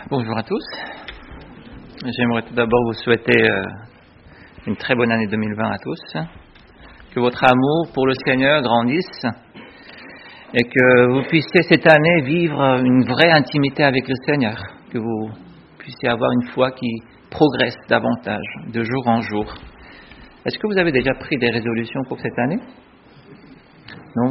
Bonjour à tous. J'aimerais tout d'abord vous souhaiter une très bonne année 2020 à tous. Que votre amour pour le Seigneur grandisse et que vous puissiez cette année vivre une vraie intimité avec le Seigneur. Que vous puissiez avoir une foi qui progresse davantage de jour en jour. Est-ce que vous avez déjà pris des résolutions pour cette année ? Non ?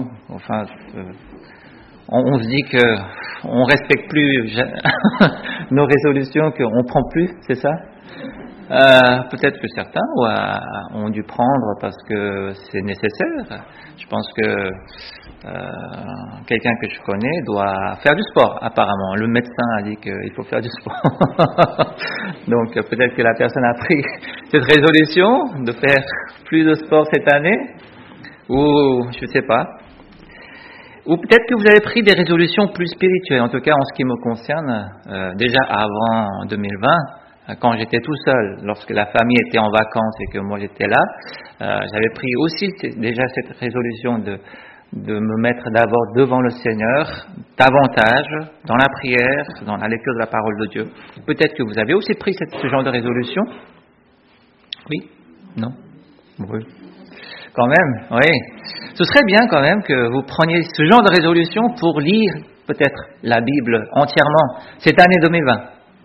Enfin, on se dit qu'on ne respecte plus nos résolutions, qu'on ne prend plus, c'est ça ? Peut-être que certains ont dû prendre parce que c'est nécessaire. Je pense que quelqu'un que je connais doit faire du sport, apparemment. Le médecin a dit qu'il faut faire du sport. Donc peut-être que la personne a pris cette résolution de faire plus de sport cette année, ou je ne sais pas. Ou peut-être que vous avez pris des résolutions plus spirituelles. En tout cas, en ce qui me concerne, déjà avant 2020, quand j'étais tout seul, lorsque la famille était en vacances et que moi j'étais là, j'avais pris aussi déjà cette résolution de me mettre d'abord devant le Seigneur, davantage dans la prière, dans la lecture de la parole de Dieu. Peut-être que vous avez aussi pris ce genre de résolution. Oui ? Non ? Oui. Quand même, oui. Ce serait bien quand même que vous preniez ce genre de résolution pour lire peut-être la Bible entièrement cette année 2020. Oui ?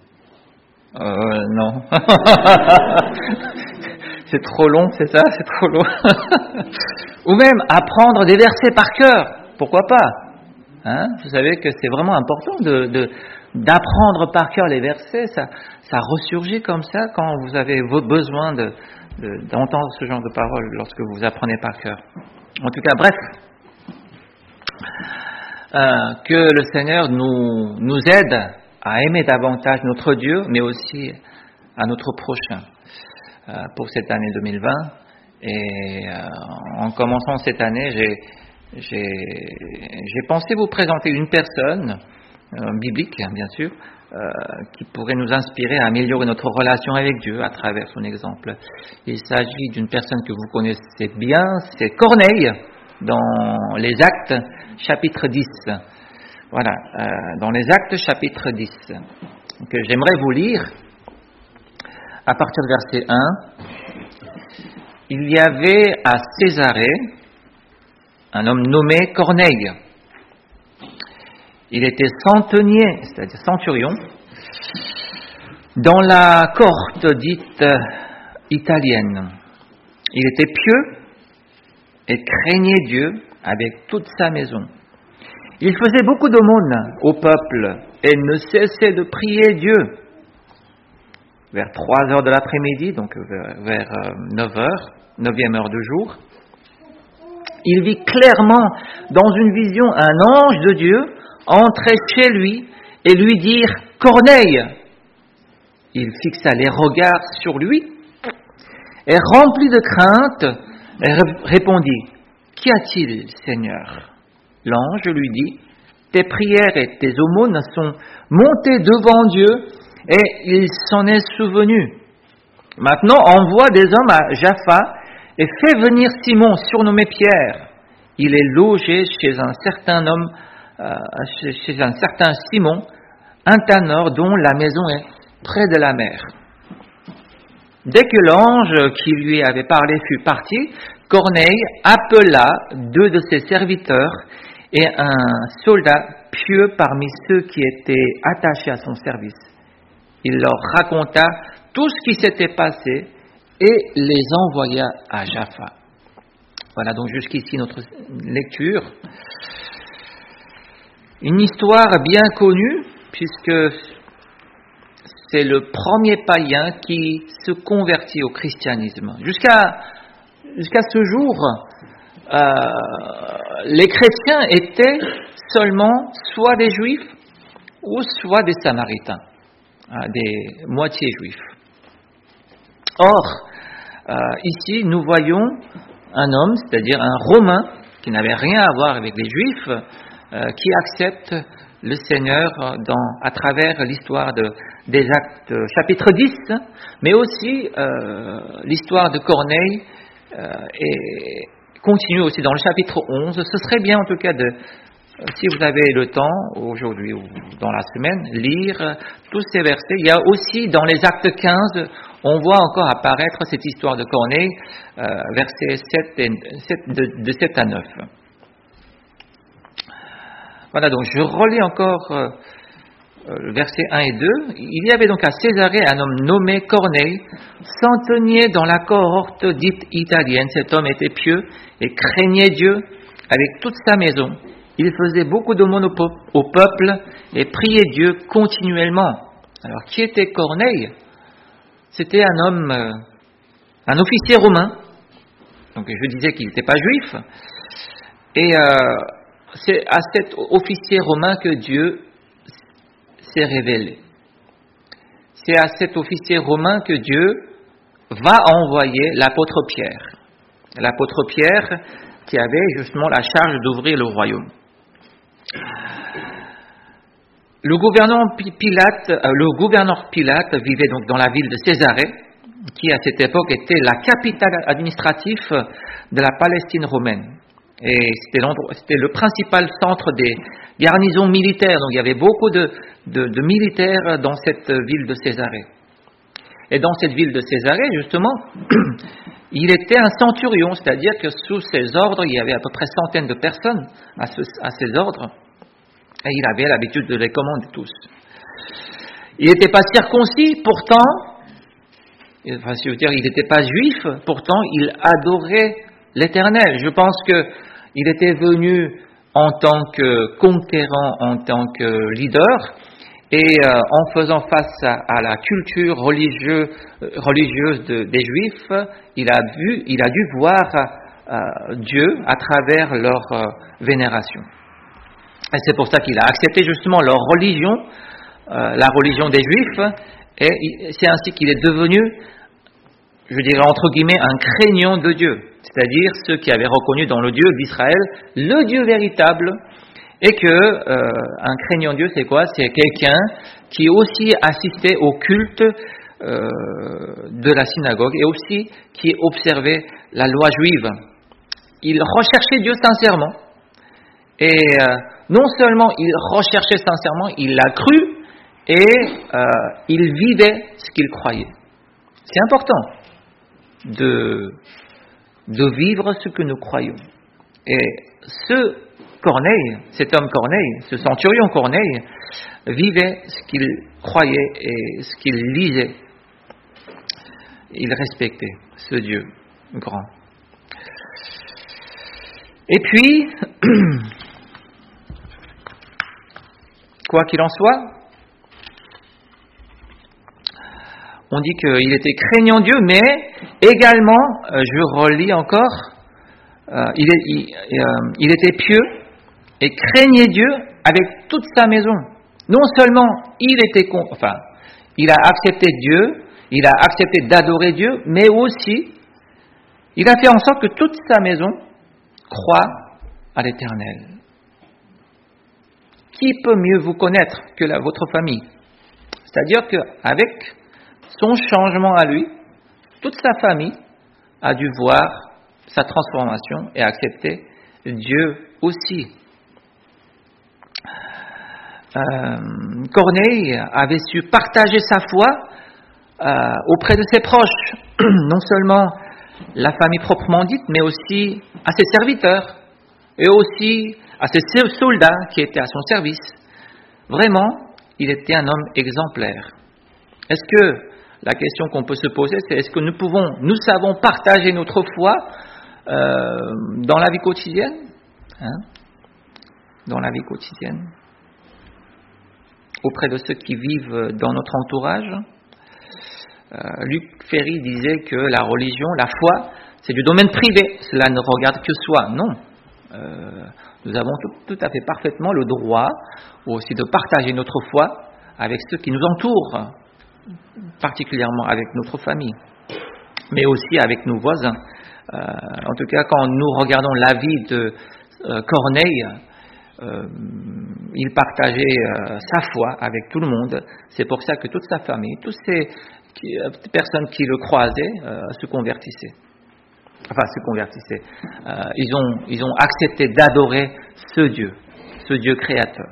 Non. C'est trop long, c'est ça ? C'est trop long. Ou même apprendre des versets par cœur. Pourquoi pas ? Vous savez que c'est vraiment important d'apprendre par cœur les versets. Ça ressurgit comme ça quand vous avez besoin d'entendre ce genre de paroles lorsque vous apprenez par cœur. En tout cas, bref, que le Seigneur nous aide à aimer davantage notre Dieu, mais aussi à notre prochain pour cette année 2020. Et en commençant cette année, j'ai pensé vous présenter une personne biblique, bien sûr, qui pourrait nous inspirer à améliorer notre relation avec Dieu à travers son exemple. Il s'agit d'une personne que vous connaissez bien, c'est Corneille, dans les Actes, chapitre 10. Voilà, dans les Actes, chapitre 10, que j'aimerais vous lire, à partir du verset 1. Il y avait à Césarée un homme nommé Corneille. Il était centenier, c'est-à-dire centurion, dans la cohorte dite italienne. Il était pieux et craignait Dieu avec toute sa maison. Il faisait beaucoup d'aumônes au peuple et ne cessait de prier Dieu. Vers 3 heures de l'après-midi, donc vers 9 heures, 9e heure du jour, il vit clairement dans une vision un ange de Dieu entrer chez lui et lui dire « Corneille !» Il fixa les regards sur lui et, rempli de crainte, répondit « Qu'y a-t-il, Seigneur ?» L'ange lui dit « Tes prières et tes aumônes sont montées devant Dieu et il s'en est souvenu. Maintenant, envoie des hommes à Jaffa et fais venir Simon, surnommé Pierre. Il est logé chez un certain homme, chez un certain Simon, un tanneur dont la maison est près de la mer. » Dès que l'ange qui lui avait parlé fut parti, Corneille appela 2 de ses serviteurs et un soldat pieux parmi ceux qui étaient attachés à son service. Il leur raconta tout ce qui s'était passé et les envoya à Jaffa. Voilà donc jusqu'ici notre lecture. Une histoire bien connue, puisque c'est le premier païen qui se convertit au christianisme. Jusqu'à ce jour, les chrétiens étaient seulement soit des juifs ou soit des samaritains, des moitiés juifs. Or, ici, nous voyons un homme, c'est-à-dire un Romain, qui n'avait rien à voir avec les Juifs, qui accepte le Seigneur à travers l'histoire des Actes, chapitre 10, mais aussi l'histoire de Corneille, et continue aussi dans le chapitre 11. Ce serait bien en tout cas si vous avez le temps, aujourd'hui ou dans la semaine, lire tous ces versets. Il y a aussi dans les Actes 15, on voit encore apparaître cette histoire de Corneille, versets 7 à 9. Voilà, donc je relis encore versets 1 et 2. Il y avait donc à Césarée un homme nommé Corneille, centenier dans la cohorte dite italienne. Cet homme était pieux et craignait Dieu avec toute sa maison. Il faisait beaucoup d'aumônes au peuple et priait Dieu continuellement. Alors, qui était Corneille? C'était un homme, un officier romain. Donc, je disais qu'il n'était pas juif. Et c'est à cet officier romain que Dieu s'est révélé. C'est à cet officier romain que Dieu va envoyer l'apôtre Pierre. L'apôtre Pierre qui avait justement la charge d'ouvrir le royaume. Le gouverneur Pilate vivait donc dans la ville de Césarée, qui à cette époque était la capitale administrative de la Palestine romaine. Et c'était le principal centre des garnisons militaires. Donc il y avait beaucoup de militaires dans cette ville de Césarée. Et dans cette ville de Césarée, justement, il était un centurion, c'est-à-dire que sous ses ordres, il y avait à peu près centaines de personnes à ses ordres, et il avait l'habitude de les commander tous. Il n'était pas circoncis, pourtant, il n'était pas juif, pourtant il adorait l'Éternel. Je pense qu'il était venu en tant que conquérant, en tant que leader, et en faisant face à la culture religieuse des Juifs, il a dû voir Dieu à travers leur vénération. Et c'est pour ça qu'il a accepté justement leur religion, la religion des Juifs, et c'est ainsi qu'il est devenu, je dirais entre guillemets, un craignant de Dieu, c'est-à-dire ceux qui avaient reconnu dans le Dieu d'Israël le Dieu véritable. Et un craignant Dieu, c'est quoi? C'est quelqu'un qui aussi assistait au culte de la synagogue et aussi qui observait la loi juive. Il recherchait Dieu sincèrement. Et non seulement il recherchait sincèrement, il l'a cru et il vivait ce qu'il croyait. C'est important de vivre ce que nous croyons. Et cet homme Corneille, ce centurion Corneille, vivait ce qu'il croyait et ce qu'il lisait. Il respectait ce Dieu grand. Et puis, quoi qu'il en soit, on dit qu'il était craignant Dieu, mais également, je relis encore, il était pieux et craignait Dieu avec toute sa maison. Non seulement il a accepté Dieu, il a accepté d'adorer Dieu, mais aussi il a fait en sorte que toute sa maison croit à l'Éternel. Qui peut mieux vous connaître que votre famille? C'est-à-dire qu'avec son changement à lui, toute sa famille a dû voir sa transformation et accepter Dieu aussi. Corneille avait su partager sa foi auprès de ses proches, non seulement la famille proprement dite, mais aussi à ses serviteurs et aussi à ses soldats qui étaient à son service. Vraiment, il était un homme exemplaire. Est-ce que la question qu'on peut se poser, c'est est-ce que nous savons partager notre foi dans la vie quotidienne, dans la vie quotidienne, auprès de ceux qui vivent dans notre entourage. Luc Ferry disait que la religion, la foi, c'est du domaine privé, cela ne regarde que soi. Non, nous avons tout à fait parfaitement le droit aussi de partager notre foi avec ceux qui nous entourent, particulièrement avec notre famille, mais aussi avec nos voisins. En tout cas, quand nous regardons la vie de Corneille, il partageait sa foi avec tout le monde. C'est pour ça que toute sa famille, toutes ces personnes qui le croisaient, se convertissaient. Ils ont accepté d'adorer ce Dieu. ce Dieu créateur.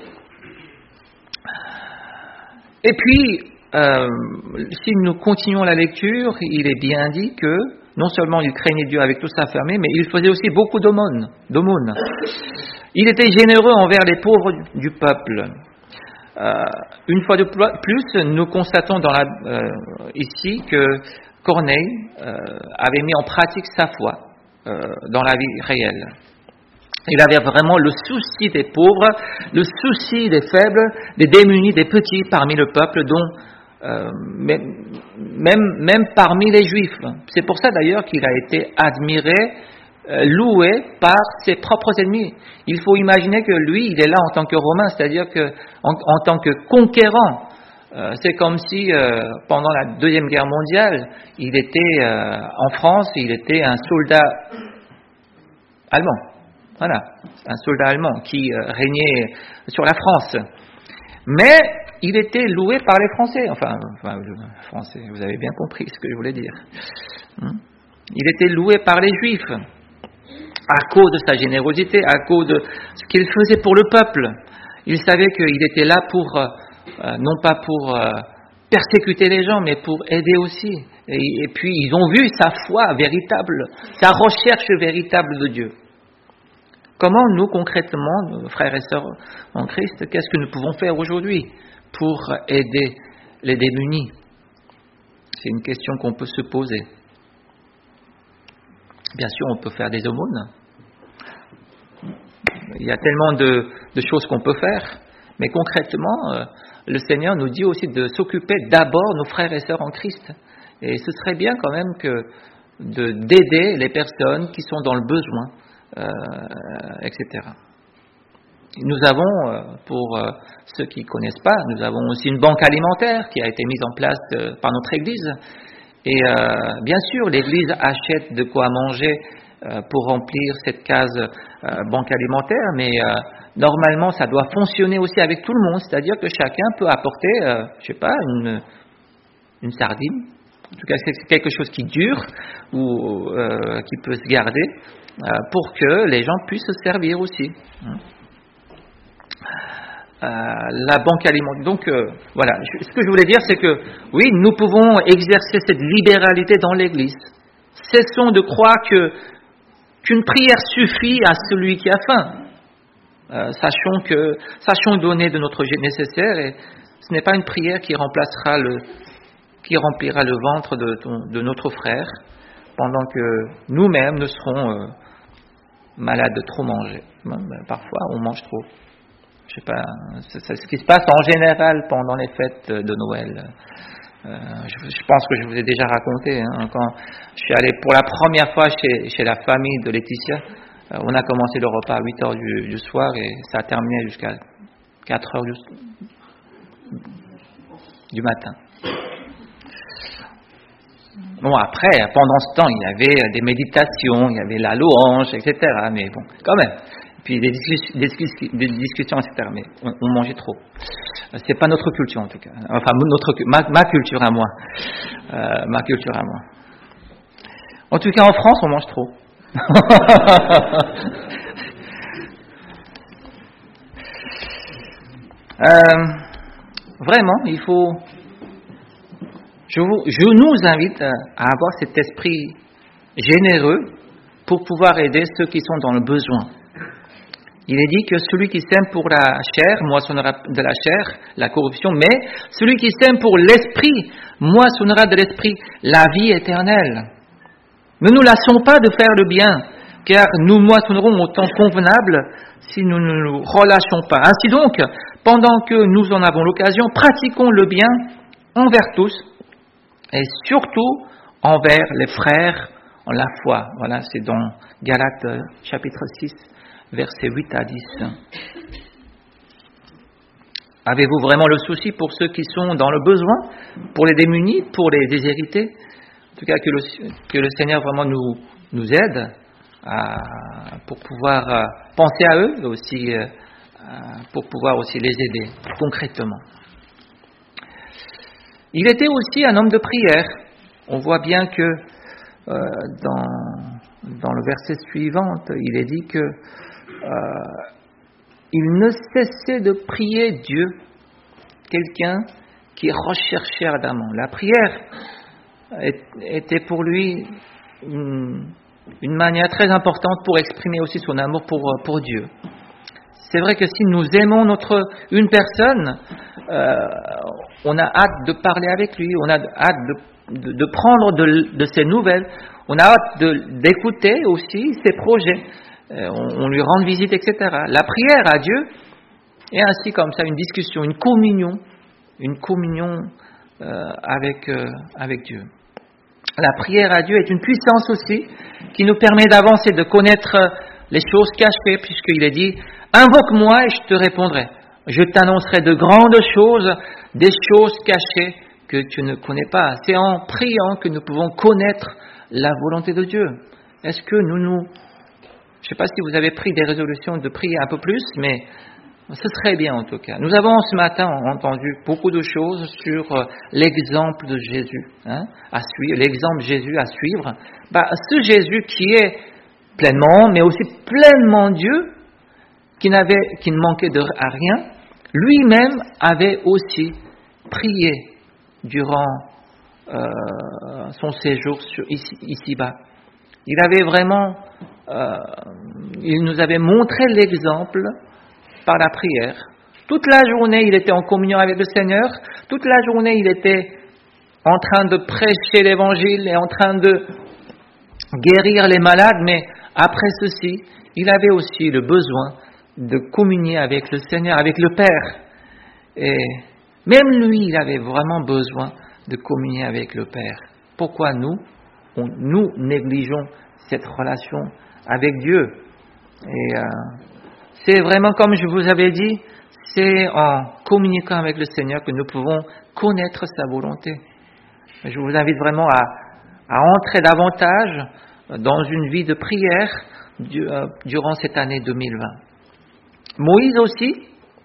Et puis, si nous continuons la lecture, il est bien dit que non seulement il craignait Dieu avec tout sa famille, mais il faisait aussi beaucoup d'aumônes. Il était généreux envers les pauvres du peuple. Une fois de plus, nous constatons ici que Corneille avait mis en pratique sa foi dans la vie réelle. Il avait vraiment le souci des pauvres, le souci des faibles, des démunis, des petits parmi le peuple, dont même parmi les Juifs. C'est pour ça d'ailleurs qu'il a été admiré, loué par ses propres ennemis. Il faut imaginer que lui, il est là en tant que Romain, c'est-à-dire que en tant que conquérant. C'est comme si pendant la Deuxième Guerre mondiale, il était en France, il était un soldat allemand. Voilà, un soldat allemand qui régnait sur la France. Mais il était loué par les Français. Enfin, Français, vous avez bien compris ce que je voulais dire. Il était loué par les Juifs à cause de sa générosité, à cause de ce qu'il faisait pour le peuple. Il savait qu'il était là pour, non pas pour persécuter les gens, mais pour aider aussi. Et puis, ils ont vu sa foi véritable, sa recherche véritable de Dieu. Comment nous, concrètement, nos frères et sœurs en Christ, qu'est-ce que nous pouvons faire aujourd'hui pour aider les démunis? C'est une question qu'on peut se poser. Bien sûr, on peut faire des aumônes. Il y a tellement de choses qu'on peut faire, mais concrètement, le Seigneur nous dit aussi de s'occuper d'abord nos frères et sœurs en Christ. Et ce serait bien quand même d'aider les personnes qui sont dans le besoin. Etc. Nous avons, pour ceux qui ne connaissent pas, nous avons aussi une banque alimentaire qui a été mise en place par notre Église. Et bien sûr, l'Église achète de quoi manger pour remplir cette case banque alimentaire, mais normalement, ça doit fonctionner aussi avec tout le monde, c'est-à-dire que chacun peut apporter, une sardine. En tout cas, c'est quelque chose qui dure ou qui peut se garder pour que les gens puissent se servir aussi. La banque alimentaire. Donc, voilà. Ce que je voulais dire, c'est que, oui, nous pouvons exercer cette libéralité dans l'Église. Cessons de croire qu'une prière suffit à celui qui a faim. Sachons donner de notre nécessaire, et ce n'est pas une prière qui remplira le ventre de notre frère, pendant que nous-mêmes nous serons malades de trop manger. Parfois, on mange trop. Je sais pas, c'est ce qui se passe en général pendant les fêtes de Noël. Je pense que je vous ai déjà raconté. Quand je suis allé pour la première fois chez la famille de Laetitia, on a commencé le repas à 8h du soir et ça a terminé jusqu'à 4h du matin. Bon, après, pendant ce temps, il y avait des méditations, il y avait la louange, etc. Mais bon, quand même. Puis des discussions, etc. Mais on mangeait trop. C'est pas notre culture, en tout cas. Enfin, ma culture à moi. Ma culture à moi. En tout cas, en France, on mange trop. Vraiment, il faut... Je nous invite à avoir cet esprit généreux pour pouvoir aider ceux qui sont dans le besoin. Il est dit que celui qui sème pour la chair moissonnera de la chair la corruption, mais celui qui sème pour l'esprit moissonnera de l'esprit la vie éternelle. Ne nous lassons pas de faire le bien, car nous moissonnerons au temps convenable si nous ne nous relâchons pas. Ainsi donc, pendant que nous en avons l'occasion, pratiquons le bien envers tous, et surtout envers les frères en la foi. Voilà, c'est dans Galates chapitre 6, versets 8 à 10. Avez-vous vraiment le souci pour ceux qui sont dans le besoin, pour les démunis, pour les déshérités? En tout cas, que le Seigneur vraiment nous aide pour pouvoir penser à eux, aussi pour pouvoir aussi les aider concrètement. Il était aussi un homme de prière. On voit bien que dans le verset suivant, il est dit que il ne cessait de prier Dieu, quelqu'un qui recherchait ardemment. La prière était pour lui une manière très importante pour exprimer aussi son amour pour Dieu. C'est vrai que si nous aimons une personne, on a hâte de parler avec lui, on a hâte de prendre de ses nouvelles, on a hâte d'écouter aussi ses projets, on lui rend visite, etc. La prière à Dieu est ainsi comme ça une discussion, une communion avec Dieu. La prière à Dieu est une puissance aussi qui nous permet d'avancer, de connaître les choses cachées, puisqu'il est dit « Invoque-moi et je te répondrai. Je t'annoncerai de grandes choses, des choses cachées que tu ne connais pas. » C'est en priant que nous pouvons connaître la volonté de Dieu. Est-ce que je ne sais pas si vous avez pris des résolutions de prier un peu plus, mais ce serait bien en tout cas. Nous avons ce matin entendu beaucoup de choses sur l'exemple de Jésus, à suivre, l'exemple de Jésus à suivre. Ce Jésus qui est pleinement, mais aussi pleinement Dieu, qui ne manquait à rien, lui-même avait aussi prié durant son séjour ici-bas. Il avait vraiment, il nous avait montré l'exemple par la prière. Toute la journée, il était en communion avec le Seigneur. Toute la journée, il était en train de prêcher l'Évangile et en train de guérir les malades. Mais après ceci, il avait aussi le besoin de communier avec le Seigneur, avec le Père. Et même lui, il avait vraiment besoin de communier avec le Père. Pourquoi nous négligeons cette relation avec Dieu? Et c'est vraiment comme je vous avais dit, c'est en communiquant avec le Seigneur que nous pouvons connaître sa volonté. Je vous invite vraiment à entrer davantage dans une vie de prière durant cette année 2020. Moïse aussi,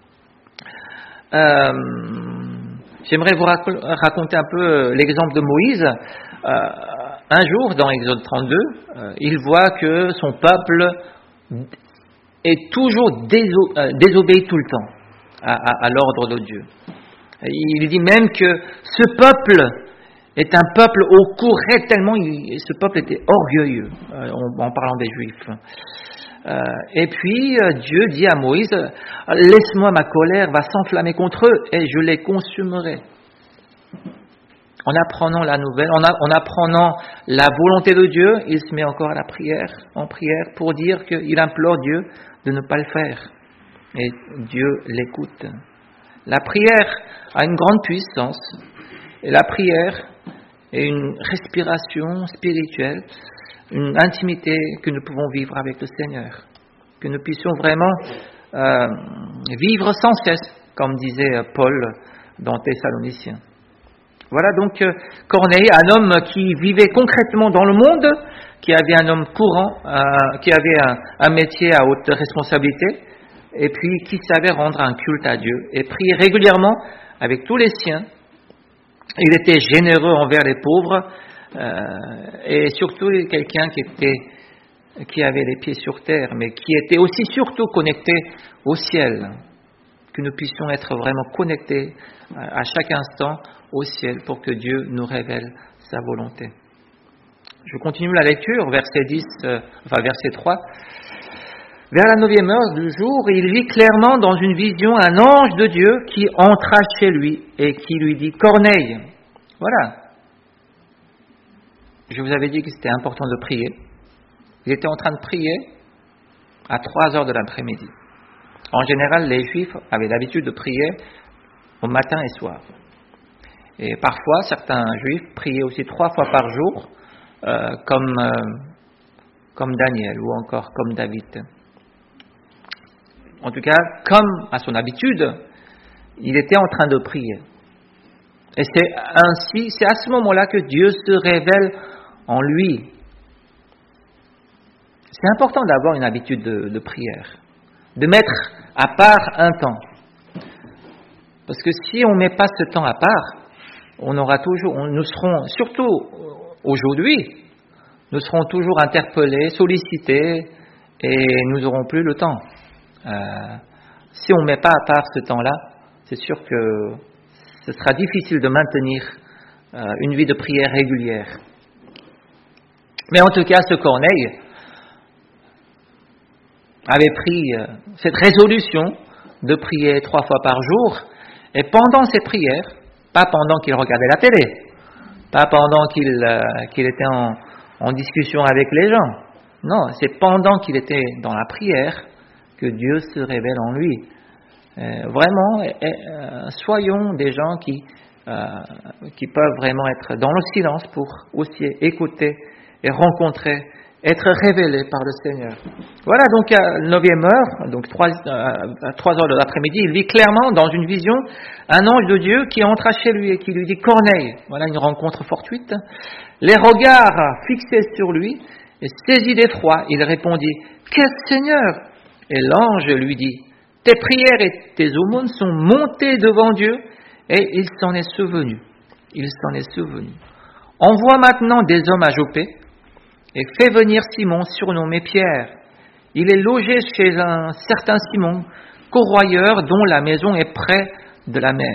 j'aimerais vous raconter un peu l'exemple de Moïse. Un jour, dans Exode 32, il voit que son peuple est toujours désobéi tout le temps à l'ordre de Dieu. Il dit même que ce peuple est un peuple au courant tellement ce peuple était orgueilleux, en parlant des Juifs. Et puis Dieu dit à Moïse, laisse-moi, ma colère va s'enflammer contre eux et je les consumerai. En apprenant la nouvelle, en apprenant la volonté de Dieu, il se met encore en prière pour dire qu'il implore Dieu de ne pas le faire. Et Dieu l'écoute. La prière a une grande puissance. Et la prière est une respiration spirituelle, une intimité que nous pouvons vivre avec le Seigneur. Que nous puissions vraiment vivre sans cesse, comme disait Paul dans Thessaloniciens. Voilà donc Corneille, un homme qui vivait concrètement dans le monde, qui avait un homme courant, qui avait un métier à haute responsabilité, et puis qui savait rendre un culte à Dieu et prier régulièrement avec tous les siens. Il était généreux envers les pauvres et surtout quelqu'un qui avait les pieds sur terre, mais qui était aussi surtout connecté au ciel. Que nous puissions être vraiment connectés à chaque instant au ciel pour que Dieu nous révèle sa volonté. Je continue la lecture, verset 3. Vers la 9e heure du jour, il vit clairement dans une vision un ange de Dieu qui entra chez lui et qui lui dit « Corneille !» Voilà. Je vous avais dit que c'était important de prier. Il était en train de prier à 3 heures de l'après-midi. En général, les Juifs avaient l'habitude de prier au matin et soir. Et parfois, certains Juifs priaient aussi 3 fois par jour, comme Daniel ou encore comme David. En tout cas, comme à son habitude, il était en train de prier. Et c'est à ce moment-là que Dieu se révèle en lui. C'est important d'avoir une habitude de prière, de mettre à part un temps. Parce que si on ne met pas ce temps à part, nous serons, surtout aujourd'hui, nous serons toujours interpellés, sollicités, et nous n'aurons plus le temps. si on ne met pas à part ce temps-là, c'est sûr que ce sera difficile de maintenir une vie de prière régulière. Mais en tout cas, ce Corneille avait pris cette résolution de prier 3 fois par jour, et pendant ces prières, pas pendant qu'il regardait la télé, pas pendant qu'il était en discussion avec les gens, non, c'est pendant qu'il était dans la prière que Dieu se révèle en lui. Vraiment, soyons des gens qui peuvent vraiment être dans le silence pour aussi écouter et rencontrer, être révélés par le Seigneur. Voilà, donc à 9e heure, donc 3 heures de l'après-midi, il vit clairement dans une vision un ange de Dieu qui entra chez lui et qui lui dit « Corneille ». Voilà une rencontre fortuite. Les regards fixés sur lui, et saisi d'effroi, il répondit « Qu'est-ce, Seigneur ?» Et l'ange lui dit « Tes prières et tes aumônes sont montées devant Dieu, et il s'en est souvenu. Il s'en est souvenu. Envoie maintenant des hommes à Joppé, et fais venir Simon, surnommé Pierre. Il est logé chez un certain Simon, corroyeur, dont la maison est près de la mer. »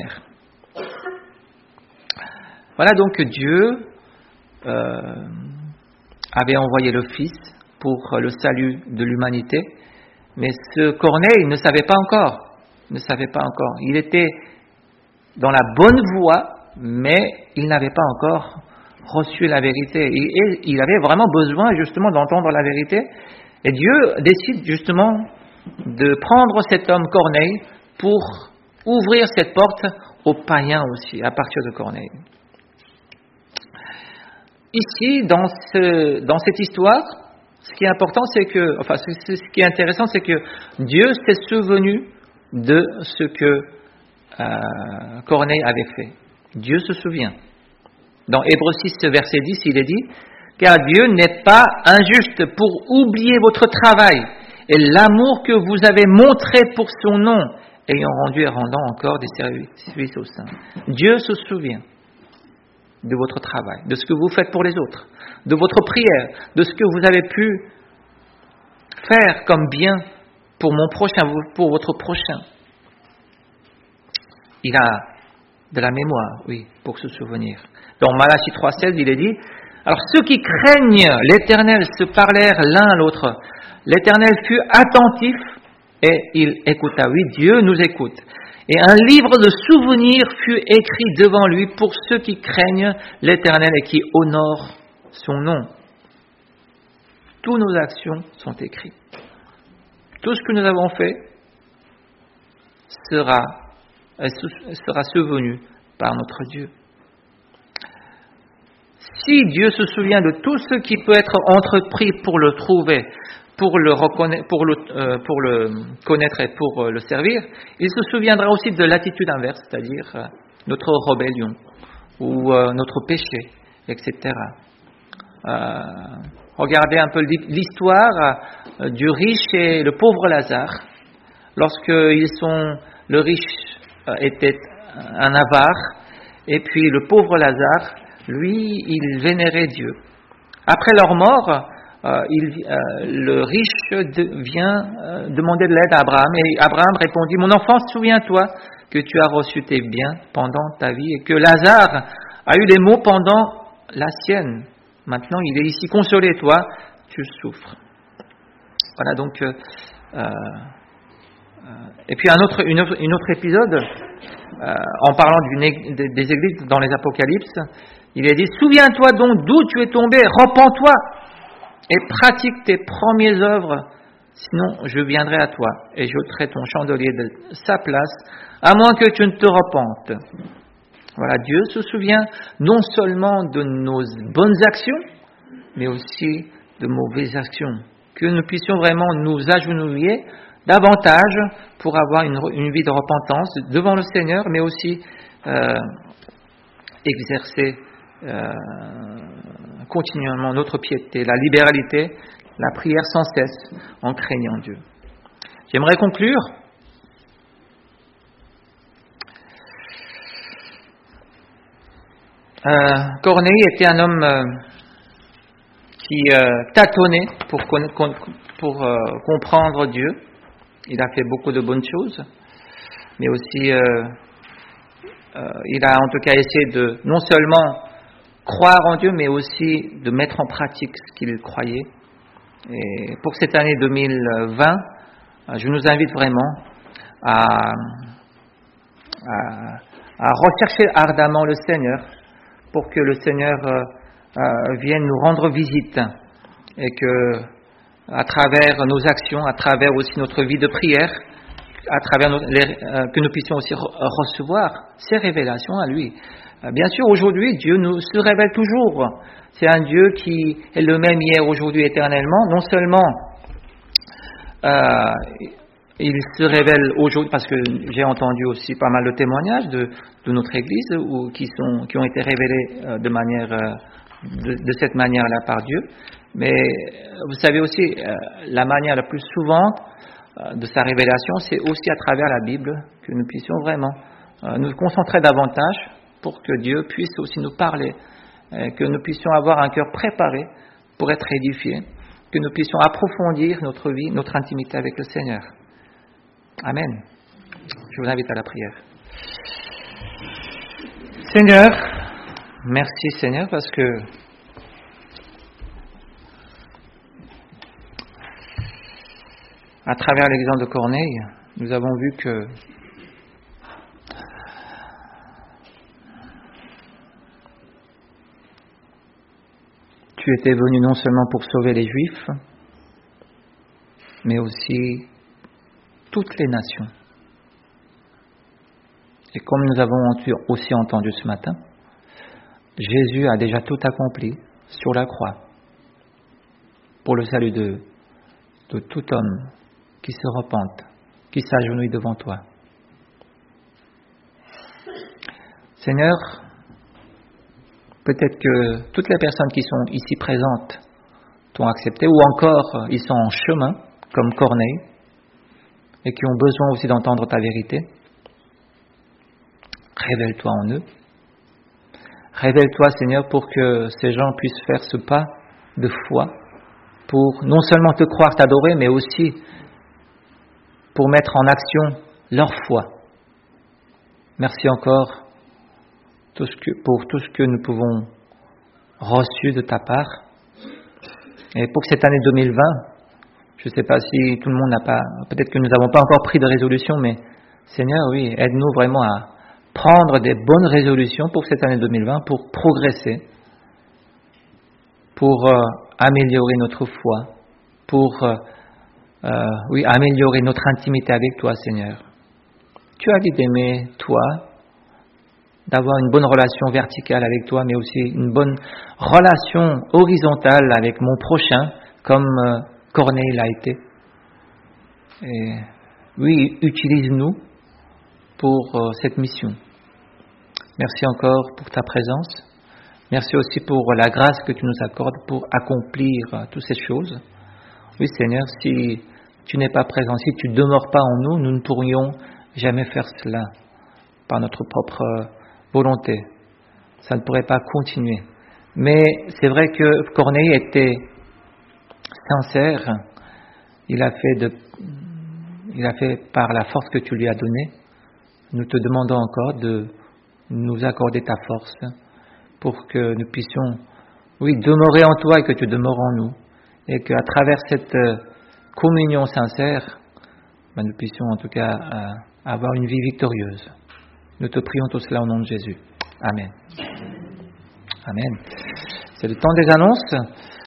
Voilà donc Dieu avait envoyé le Fils pour le salut de l'humanité, mais ce Corneille ne savait pas encore. Il était dans la bonne voie, mais il n'avait pas encore reçu la vérité. Et il avait vraiment besoin justement d'entendre la vérité. Et Dieu décide justement de prendre cet homme Corneille pour ouvrir cette porte aux païens aussi, à partir de Corneille. Ici, dans cette histoire, ce qui est important, ce qui est intéressant, c'est que Dieu s'est souvenu de ce que Corneille avait fait. Dieu se souvient. Dans Hébreux 6, verset 10, il est dit « Car Dieu n'est pas injuste pour oublier votre travail et l'amour que vous avez montré pour son nom, ayant rendu et rendant encore des services aux saints. » Dieu se souvient de votre travail, de ce que vous faites pour les autres, de votre prière, de ce que vous avez pu faire comme bien pour mon prochain, pour votre prochain. Il a de la mémoire, oui, pour se souvenir. Dans Malachie 3,16, il est dit « Alors ceux qui craignent l'Éternel se parlèrent l'un à l'autre. L'Éternel fut attentif et il écouta. » Oui, Dieu nous écoute. Et un livre de souvenirs fut écrit devant lui pour ceux qui craignent l'Éternel et qui honorent son nom. Toutes nos actions sont écrites. Tout ce que nous avons fait sera souvenu par notre Dieu. Si Dieu se souvient de tout ce qui peut être entrepris pour le trouver, pour le connaître et pour le servir, il se souviendra aussi de l'attitude inverse, c'est-à-dire notre rébellion ou notre péché, etc. Regardez un peu l'histoire du riche et le pauvre Lazare. Le riche était un avare, et puis le pauvre Lazare, lui, il vénérait Dieu. Après leur mort, le riche vient demander de l'aide à Abraham, et Abraham répondit « Mon enfant, souviens-toi que tu as reçu tes biens pendant ta vie, et que Lazare a eu des maux pendant la sienne. Maintenant, il est ici consolé, toi, tu souffres. » Voilà donc... et puis un autre épisode, en parlant des églises dans les Apocalypses, il est dit « Souviens-toi donc d'où tu es tombé, repens-toi et pratique tes premières œuvres, sinon je viendrai à toi et j'ôterai ton chandelier de sa place, à moins que tu ne te repentes. » Voilà, Dieu se souvient non seulement de nos bonnes actions, mais aussi de mauvaises actions. Que nous puissions vraiment nous agenouiller davantage pour avoir une vie de repentance devant le Seigneur, mais aussi exercer continuellement notre piété, la libéralité, la prière sans cesse en craignant Dieu. J'aimerais conclure Corneille était un homme qui tâtonnait pour comprendre Dieu. il a fait beaucoup de bonnes choses, mais aussi il a en tout cas essayé de non seulement croire en Dieu, mais aussi de mettre en pratique ce qu'il croyait. Et pour cette année 2020, je nous invite vraiment à rechercher ardemment le Seigneur pour que le Seigneur vienne nous rendre visite et que à travers nos actions, à travers aussi notre vie de prière, à travers que nous puissions aussi recevoir ces révélations à lui. Bien sûr, aujourd'hui, Dieu nous se révèle toujours. C'est un Dieu qui est le même hier, aujourd'hui, éternellement. Non seulement il se révèle aujourd'hui, parce que j'ai entendu aussi pas mal de témoignages de notre Église qui ont été révélés de cette manière-là par Dieu. Mais vous savez aussi, la manière la plus souvent de sa révélation, c'est aussi à travers la Bible que nous puissions vraiment nous concentrer davantage pour que Dieu puisse aussi nous parler, que nous puissions avoir un cœur préparé pour être édifiés, que nous puissions approfondir notre vie, notre intimité avec le Seigneur. Amen. Je vous invite à la prière. Seigneur, merci Seigneur parce que à travers l'exemple de Corneille, nous avons vu que tu étais venu non seulement pour sauver les Juifs, mais aussi toutes les nations. Et comme nous avons aussi entendu ce matin, Jésus a déjà tout accompli sur la croix pour le salut de tout homme qui se repente, qui s'agenouille devant toi. Seigneur, peut-être que toutes les personnes qui sont ici présentes t'ont accepté, ou encore ils sont en chemin, comme Corneille, et qui ont besoin aussi d'entendre ta vérité. Révèle-toi en eux. Révèle-toi, Seigneur, pour que ces gens puissent faire ce pas de foi, pour non seulement te croire, t'adorer, mais aussi pour mettre en action leur foi. Merci encore pour tout ce que nous pouvons reçu de ta part. Et pour cette année 2020, je ne sais pas si tout le monde n'a pas, peut-être que nous n'avons pas encore pris de résolution, mais Seigneur, oui, aide-nous vraiment à prendre des bonnes résolutions pour cette année 2020, pour progresser, pour améliorer notre foi, pour améliorer notre intimité avec toi, Seigneur. Tu as dit d'aimer toi, d'avoir une bonne relation verticale avec toi, mais aussi une bonne relation horizontale avec mon prochain, comme Corneille l'a été. Et oui, utilise-nous pour cette mission. Merci encore pour ta présence. Merci aussi pour la grâce que tu nous accordes pour accomplir toutes ces choses. Oui, Seigneur, si tu n'es pas présent, si tu ne demeures pas en nous, nous ne pourrions jamais faire cela par notre propre volonté. Ça ne pourrait pas continuer. Mais c'est vrai que Corneille était sincère. Il a fait par la force que tu lui as donnée. Nous te demandons encore de nous accorder ta force pour que nous puissions, demeurer en toi et que tu demeures en nous. Et qu'à travers cette communion sincère, nous puissions en tout cas avoir une vie victorieuse. Nous te prions tout cela au nom de Jésus. Amen. Amen. C'est le temps des annonces.